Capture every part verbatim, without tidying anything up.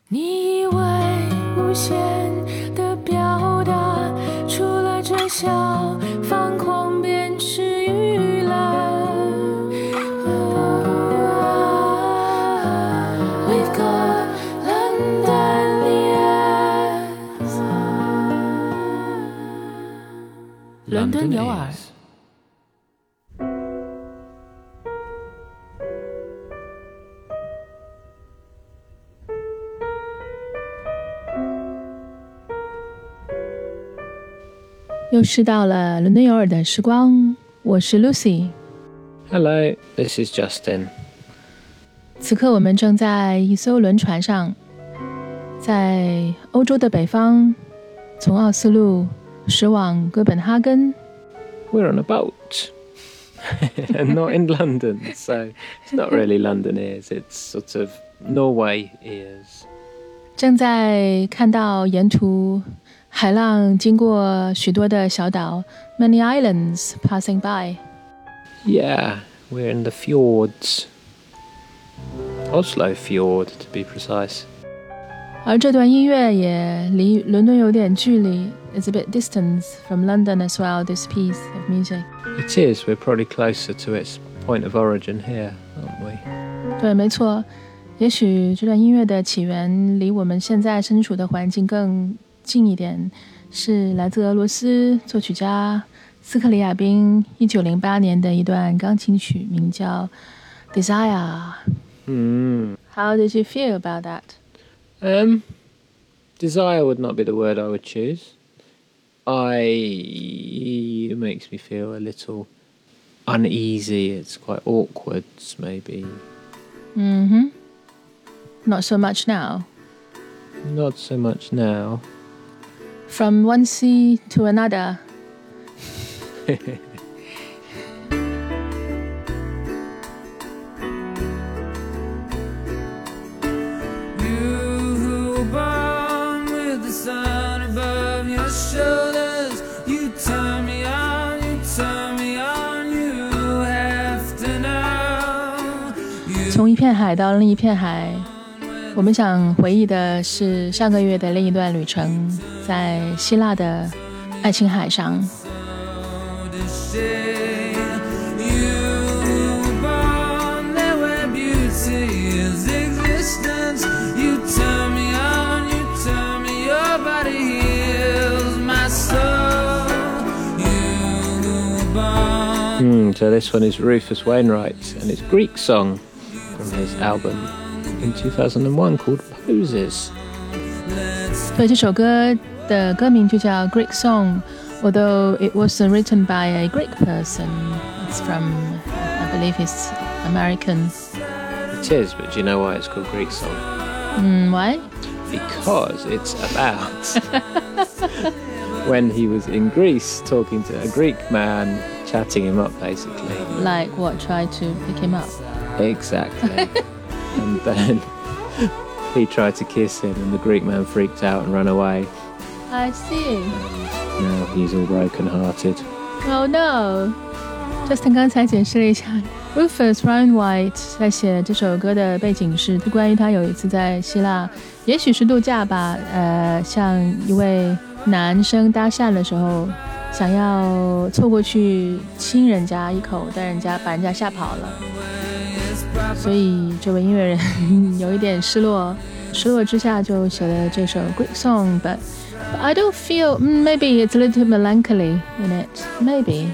你以为无限的表达，除了这小放狂便是娱乐。We've got London ears。伦敦有耳。又是到了伦敦有耳的时光，我是 Lucy。Hello, this is Justin。 此刻我们正在一艘轮船上，在欧洲的北方，从奥斯陆驶往哥本哈根。 We're on a boat, and not in London, so it's not really London ears, it's sort of Norway ears。 正在看到沿途海浪经过许多的小岛 many islands passing by. Yeah, we're in the fjords. Oslo Fjord, to be precise. 而这段音乐也离伦敦有点距离 It's a bit distance from London as well, this piece of music. It is, we're probably closer to its point of origin here, aren't we? 对，没错。也许这段音乐的起源离我们现在身处的环境更近一点，是来自俄罗斯作曲家斯克里亚宾一九零八年的一段钢琴曲，名叫 Desire。Mm. How did you feel about that? Um, desire would not be the word I would choose. I it makes me feel a little uneasy. It's quite awkward, maybe. Mm-hmm. Not so much now. Not so much now. From one sea to another. You who were born with the sun above your shoulders, you turn me on, you turn me on, you have to know. 从一片海到另一片海，我们想回忆的是上个月的另一段旅程，在希腊的爱琴海上。 Mm, so this one is Rufus Wainwright, and it's a Greek song from his album in two thousand one called Poses. 所以这首歌的歌名就叫 Greek Song, although it wasn't written by a Greek person. It's from, I believe it's American. It is, but do you know why it's called Greek Song? Mm, why? Because it's about when he was in Greece talking to a Greek man, chatting him up basically. Like what? Try to pick him up? Exactly. And then he tried to kiss him and the Greek man freaked out and ran away. I see. Now he's all broken-hearted. Oh no. Justin 刚才解释了一下 Rufus Wainwright 在写这首歌的背景是关于他有一次在希腊，也许是度假吧，呃，向一位男生搭讪的时候，想要凑过去亲人家一口，但人家把人家吓跑了，所以这位音乐人有一点失落，失落之下就写了这首 Greek Song, but, but I don't feel, maybe it's a little melancholy in it, maybe.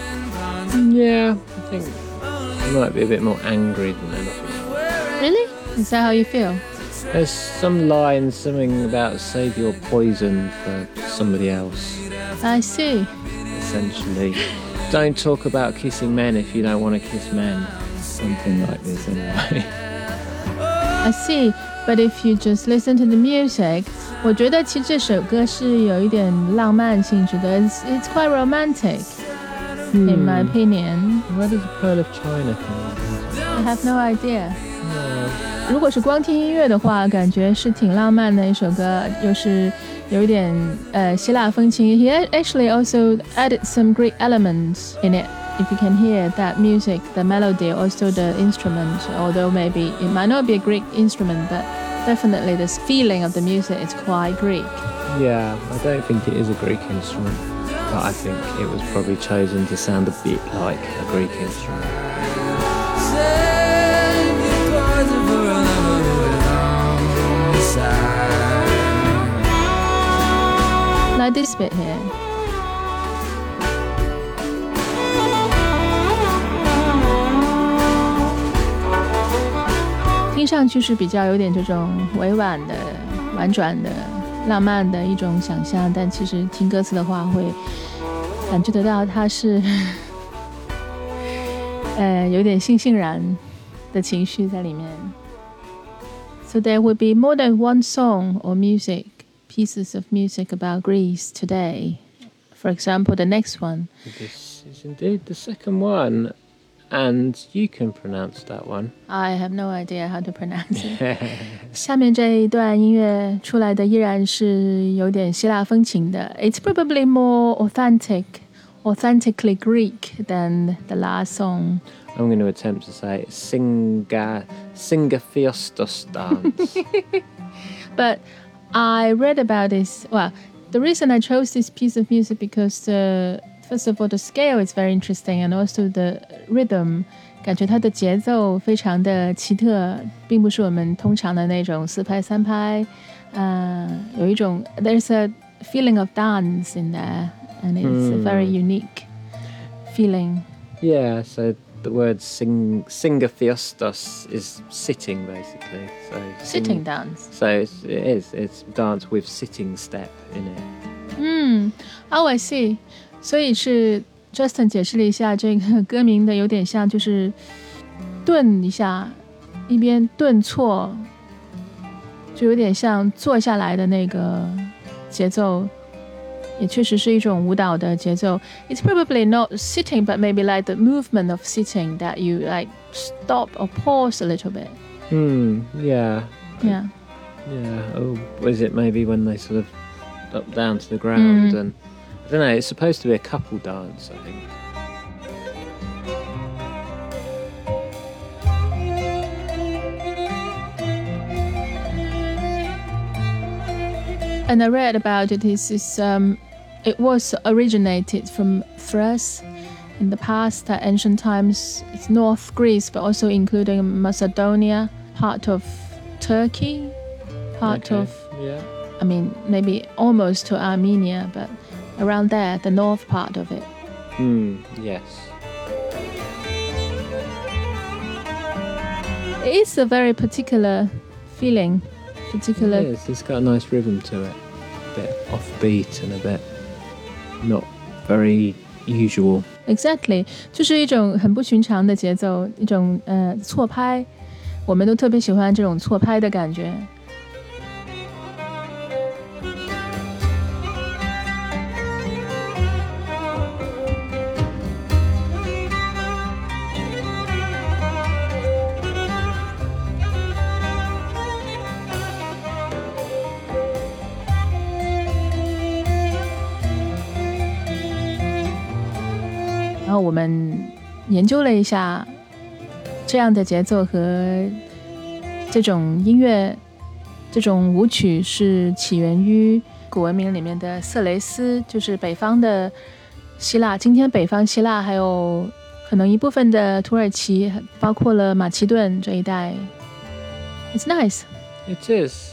Yeah, I think it might be a bit more angry than anything. Really? Is that how you feel? There's some lines, something about save your poison for somebody else. I see. Essentially. Don't talk about kissing men if you don't want to kiss men. Something like this anyway. I see. But if you just listen to the music, 我觉得其实这首歌是有一点浪漫性质的 It's, it's quite romantic, hmm. in my opinion. Where does Pearl of China come from? I have no idea. No. 如果是光听音乐的话，感觉是挺浪漫的一首歌，又是有一点呃希腊风情。He actually also added some Greek elements in it. If you can hear that music, the melody, also the instrument, although maybe it might not be a Greek instrument, but definitely this feeling of the music is quite Greek. Yeah, I don't think it is a Greek instrument, but I think it was probably chosen to sound a bit like a Greek instrument. Save your poison for a lover who is on the side. Like this bit here. 听上去是比较有点这种委婉的、婉转的、浪漫的一种想象，但其实听歌词的话会感觉得到它是呃有点悻悻然的情绪在里面。So there will be more than one song or music, pieces of music about Greece today. For example, the next one. This is indeed the second one, and you can pronounce that one. I have no idea how to pronounce it. 下面这一段音乐出来的依然是有点希腊风情的。It's probably more authentic, authentically Greek than the last song. I'm going to attempt to say Singa, Singaphiostos dance. But I read about this. Well, the reason I chose this piece of music because, uh, first of all, the scale is very interesting, and also the rhythm. 感觉它的节奏非常的奇特，并不是我们通常的那种四拍三拍。呃，有一种 there's a feeling of dance in there, and it's a very unique feeling. Yeah, so the word sing, Singaphiostos is sitting, basically. So Sitting sing, dance. So it's, it is. It's dance with sitting step in it. 嗯 ，Oh, I see. 所以是 Justin 解释了一下这个歌名的，有点像就是顿一下，一边顿挫，就有点像坐下来的那个节奏，也确实是一种舞蹈的节奏。It's probably not sitting, but maybe like the movement of sitting that you like stop or pause a little bit. Hmm. Yeah. Yeah. Yeah. Oh, was it maybe when they sort of up down to the ground Mm. and I don't know. It's supposed to be a couple dance, I think. And I read about it. This is um, it was originated from Thrace in the past, at ancient times. It's North Greece, but also including Macedonia, part of Turkey, part Okay. of Yeah. I mean maybe almost to Armenia, but around there, the north part of it. Hmm. Yes. It is a very particular feeling, particular. It is. It's got a nice rhythm to it. A bit offbeat and a bit not very usual. Exactly， 就是一种很不寻常的节奏，一种呃错拍，我们都特别喜欢这种错拍的感觉。然后我们研究了一下这样的节奏和这种音乐，这种舞曲是起源于古文明里面的色雷斯，就是北方的希腊。今天北方希腊还有可能一部分的土耳其，包括了马其顿这一带。It's nice. It is.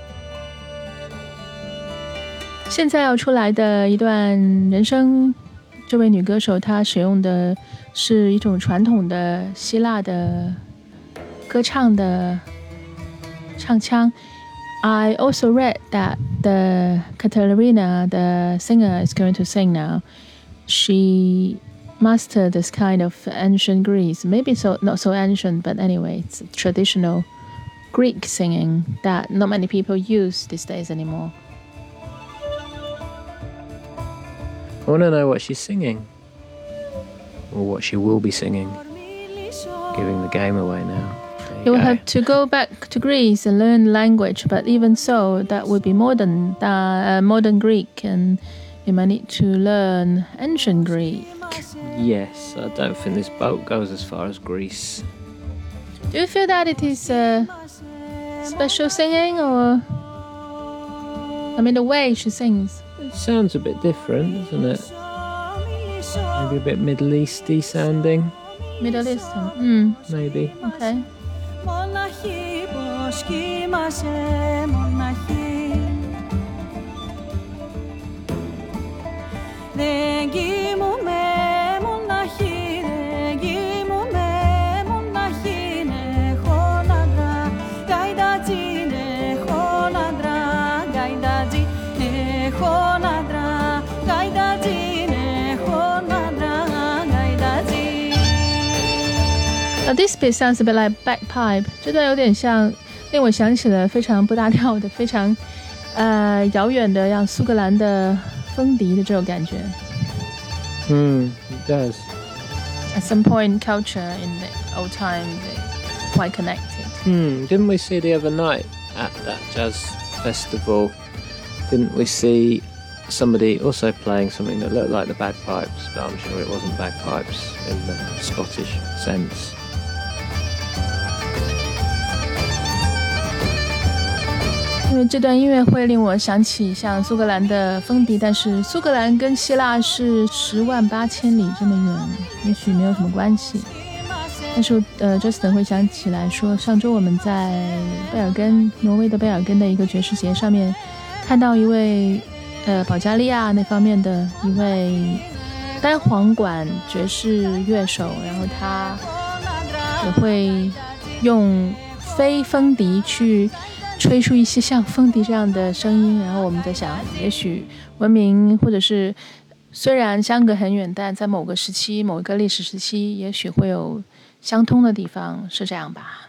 现在要出来的一段人声，这位女歌手她使用的是一种传统的希腊的歌唱的唱腔。I also read that the Katerina, the singer, is going to sing now. She mastered this kind of ancient Greece, maybe so not so ancient, but anyway, it's traditional Greek singing that not many people use these days anymore. I want to know what she's singing. Or what she will be singing. Giving the game away now. There You will go. have to go back to Greece and learn language, but even so, that would be modern, uh, modern Greek, and you might need to learn ancient Greek. Yes, I don't think this boat goes as far as Greece. Do you feel that it is uh, special singing, or I mean the way she sings? It sounds a bit different, doesn't it? Maybe a bit Middle Easty sounding. Middle Eastern. Mm. Maybe. Okay. Now this bit sounds a bit like bagpipe. 这段有点像，令我想起了非常不搭调的、非常呃遥远的，像苏格兰的风笛的这种感觉。 Hmm, it does. At some point, culture in the old time, they're quite connected. Hmm, didn't we see the other night at that jazz festival? Didn't we see somebody also playing something that looked like the bagpipes, but I'm sure it wasn't bagpipes in the Scottish sense. 因为这段音乐会令我想起像苏格兰的风笛，但是苏格兰跟希腊是十万八千里这么远，也许没有什么关系。但是呃 Justin 会想起来说，上周我们在贝尔根，挪威的贝尔根的一个爵士节上面，看到一位呃保加利亚那方面的一位单簧管爵士乐手，然后他也会用非风笛去吹出一些像风笛这样的声音，然后我们在想，也许文明或者是虽然相隔很远，但在某个时期、某一个历史时期，也许会有相通的地方，是这样吧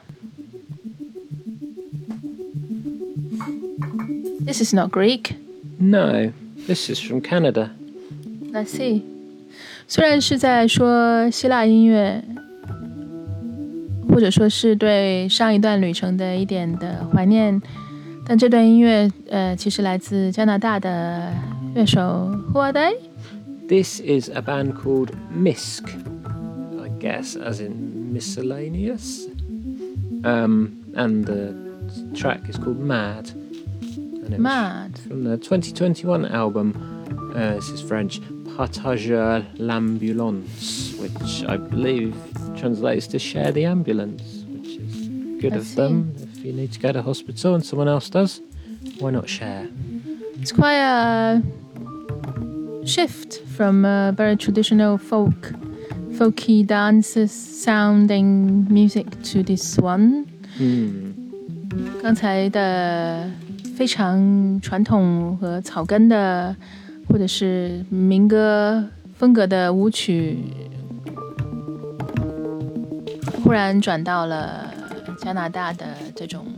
？This is not Greek. No, this is from Canada. I see. 虽然是在说希腊音乐，或者说是对上一段旅程的一点的怀念，但这段音乐呃其实来自加拿大的乐手 Who are they? This is a band called Misk, I guess, as in miscellaneous. Um, and the track is called Mad. And it Mad. From the twenty twenty-one album, uh, this is French, Partager l'ambulance, which I believe translates to share the ambulance, which is good I of see. them. If you need to go to hospital and someone else does, why not share? It's quite a shift from a very traditional folk, folky dances sounding music to this one. 嗯， 刚才的非常传统和草根的，或者是民歌风格的舞曲，忽然转到了加拿大的这种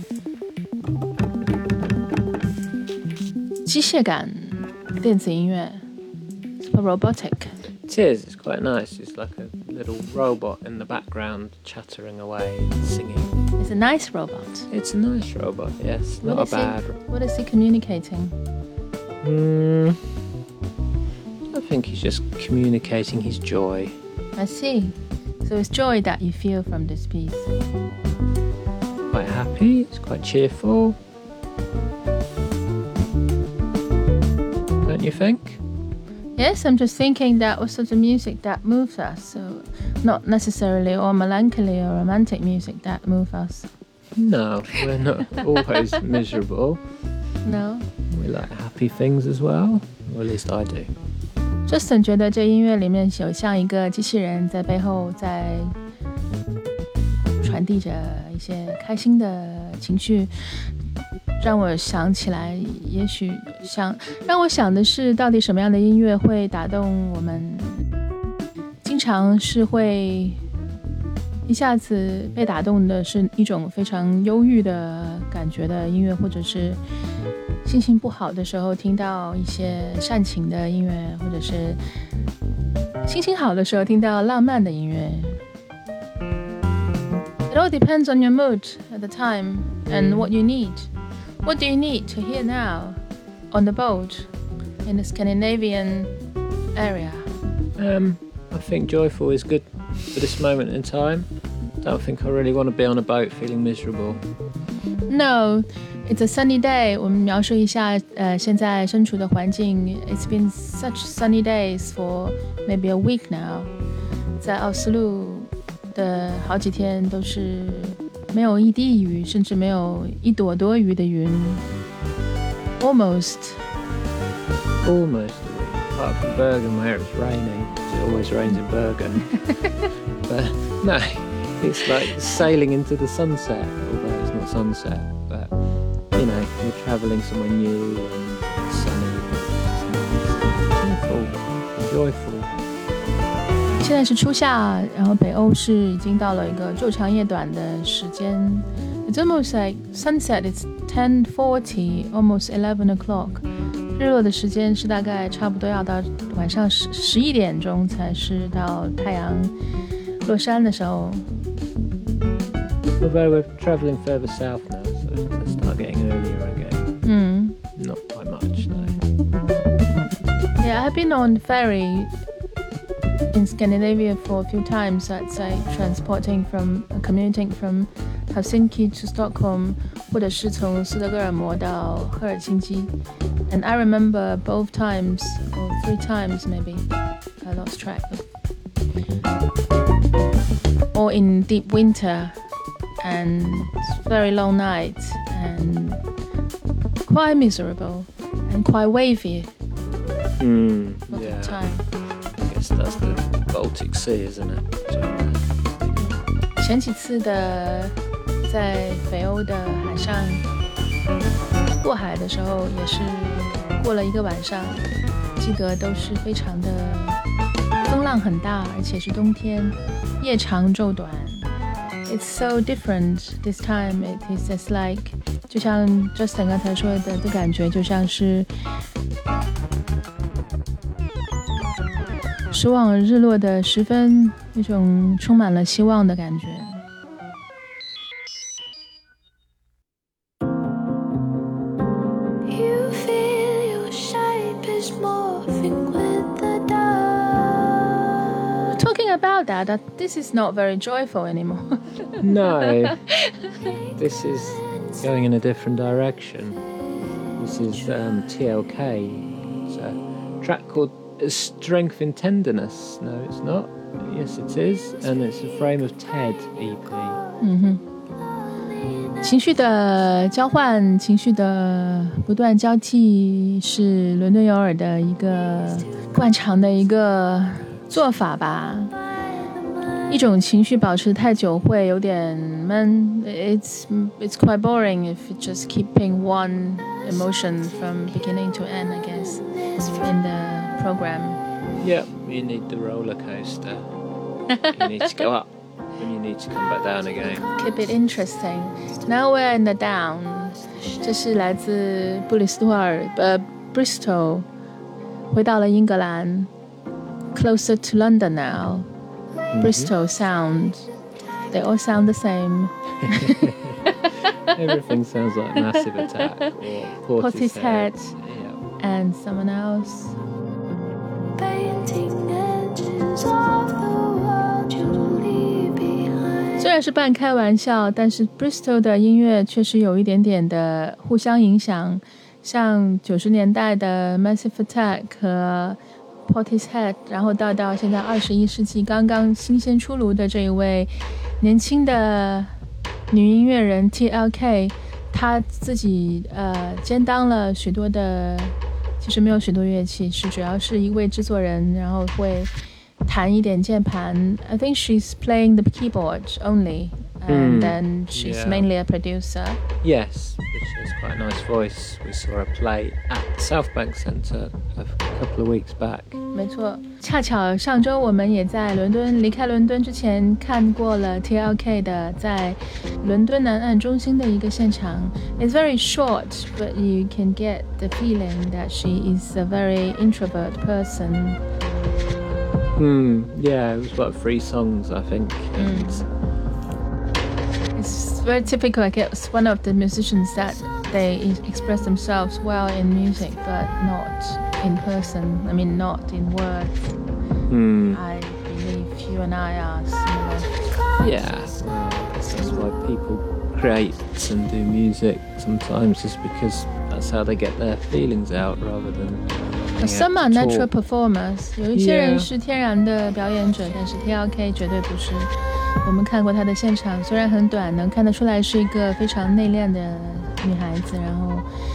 机械感电子音乐 ，super robotic. it is. It's quite nice. It's like a little robot in the background chattering away, singing. It's a nice robot. It's a nice robot, yes. Not What a is bad. He, what is he communicating? Mm, I think he's just communicating his joy. I see. So it's joy that you feel from this piece. Quite happy. It's quite cheerful. Don't you think? Yes, I'm just thinking that also the music that moves us. So not necessarily all melancholy or romantic music that moves us. No, we're not always miserable. No. We like happy things as well. Or at least I do. Justin 觉得这音乐里面有像一个机器人在背后在传递着一些开心的情绪，让我想起来，也许想让我想的是，到底什么样的音乐会打动我们？经常是会一下子被打动的是一种非常忧郁的感觉的音乐，或者是心情不好的时候听到一些煽情的音乐，或者是心情好的时候听到浪漫的音乐。It all depends on your mood at the time and what you need. What do you need to hear now on the boat in the Scandinavian area? Um, I think joyful is good for this moment in time. Don't think I really want to be on a boat feeling miserable. No, it's a sunny day. 我们描述一下，呃，现在身处的环境。It's been such sunny days for maybe a week now. 在奥斯陆的好几天都是没有一滴雨，甚至没有一朵多余的云。Almost. Almost a week. Apart from Bergen where it's raining. It always rains in Bergen. But no, it's like sailing into the sunset, although it's not sunset. But, you know, you're travelling somewhere new and it's sunny. It's joyful. Joyful. 现在是初夏，然后北欧是已经到了一个昼长夜短的时间。It's almost like sunset. It's ten forty, almost eleven o'clock. 日落的时间是大概差不多要到晚上十十一点钟才是到太阳落山的时候。 Although we're travelling further south now, so let's start getting earlier again. 嗯 Not by much, no. Yeah, I've been on ferry in Scandinavia for a few times. That's like transporting from, uh, commuting from Helsinki to Stockholm, 或者是从斯德哥尔摩到赫尔辛基。And I remember both times, or three times maybe, I lost track. Or in deep winter, and very long nights, and quite miserable, and quite wavy Mm, all yeah. the time. I guess that's the Baltic Sea, isn't it? So, 前几次的在北欧的海上过海的时候，也是过了一个晚上，记得都是非常的风浪很大，而且是冬天，夜长昼短。It's so different this time. It is just like 就像 Justin 刚才说的的感觉，就像是驶往日落的时分，一种充满了希望的感觉。 You feel your shape is morphing with the dark. Talking about that, that this is not very joyful anymore. no, this is going in a different direction. This is um, T L K. It's a track called Strength in Tenderness. No, it's not. Yes, it is. And it's a Frame of Ted E P. 嗯哼，情绪的交换，情绪的不断交替，是伦敦有耳的一个惯常的一个做法吧。一种情绪保持太久会有点闷。It's it's quite boring if you just keeping one emotion from beginning to end, I guess, in the program. Yeah, you need the roller coaster. You need to go up and you need to come back down again. Keep it interesting. Now we're in the down. 这是来自布里斯托尔，呃 ，Bristol， 回到了英格兰 ，closer to London now. Mm-hmm. Bristol sound. They all sound the same. Everything sounds like Massive Attack or Portishead. Yeah. And someone else. Painting edges of the world you leave behind. 虽然是半开玩笑，但是 Bristol 的音乐确实有一点点的互相影响，像九十年代的 Massive Attack 和 Portishead， 然后到到现在二十一世纪刚刚新鲜出炉的这一位年轻的女音乐人 T L K， 她自己呃兼当了许多的，其实没有许多乐器，是主要是一位制作人，然后会弹一点键盘。I think she's playing the keyboard only, and Mm, then she's yeah. mainly a producer. Yes, but she has quite a nice voice. We saw her play at the South Bank Centre a couple of weeks back. 没错，恰巧上周我们也在伦敦离开伦敦之前看过了 T L K 的在伦敦南岸中心的一个现场。It's very short, but you can get the feeling that she is a very introvert person. Hmm, yeah, it was about three songs, I think. And It's very typical. I guess one of the musicians that they express themselves well in music, but not in person. I mean, not in words. hmm, I believe you and I are similar. yeah, well, I guess that's why people create and do music sometimes just because that's how they get their feelings out rather than Some are natural performers， 有一些人 Yeah. 是天然的表演者，但是 T L K 绝对不是。我们看过她的现场，虽然很短，能看得出来是一个非常内敛的女孩子。然后，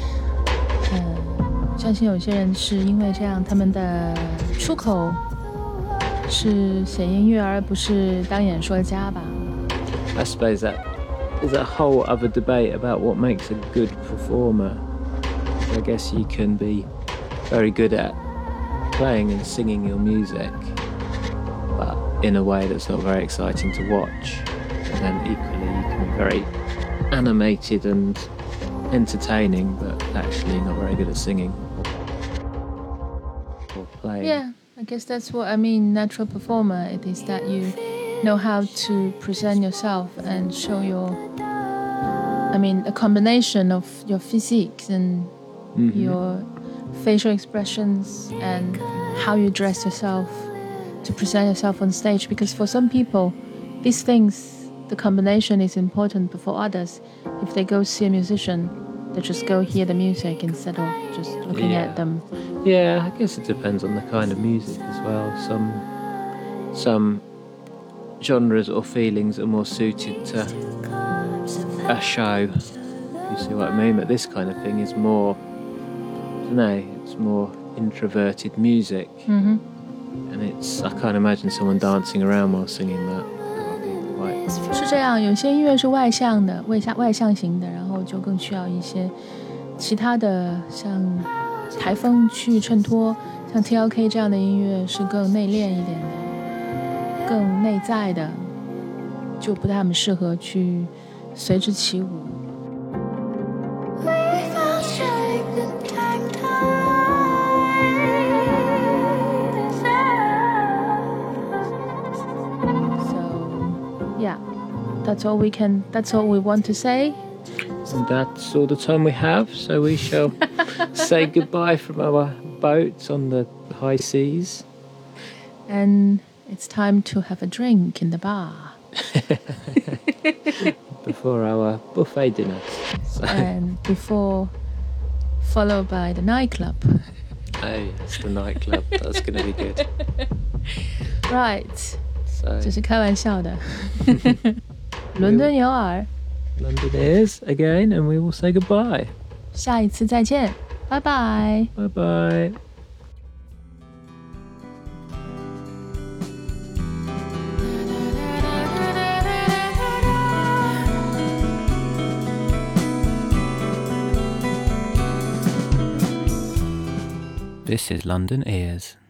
呃，相信有些人是因为这样，他们的出口是写音乐，而不是当演说家吧。 I suppose that there's a whole other debate about what makes a good performer. I guess you can be very good at playing and singing your music, but in a way that's not very exciting to watch. And then equally you can be very animated and entertaining, but actually not very good at singing or playing. Yeah, I guess that's what I mean. Natural performer, it is that you know how to present yourself and show your, I mean, a combination of your physique and Mhm. your facial expressions and how you dress yourself to present yourself on stage. Because for some people, these things, the combination is important, but for others, if they go see a musician, they just go hear the music instead of just looking Yeah. at them. Yeah, I guess it depends on the kind of music as well. Some some genres or feelings are more suited to a show. You see what I mean? But this kind of thing is more, I don't know, it's more introverted music. Mm-hmm. And it's, I can't imagine someone dancing around while singing that. That would be quite... 是这样，有些音乐是外向的，外向外向型的，然后就更需要一些其他的，像台风去衬托。像 T L K 这样的音乐是更内敛一点的，更内在的，就不太适合去随之起舞。 We felt strength and tactile. So, yeah, that's all we can. That's all we want to say. And that's all the time we have, so we shall say goodbye from our boats on the high seas. And it's time to have a drink in the bar. Before our buffet dinner. So, And before, followed by the nightclub. oh yes, the nightclub. That's going to be good. Right. 这 So 是开玩笑的。伦敦有耳， London is again, and we will say goodbye. 下一次再见，拜拜。 Bye bye. This is London Ears.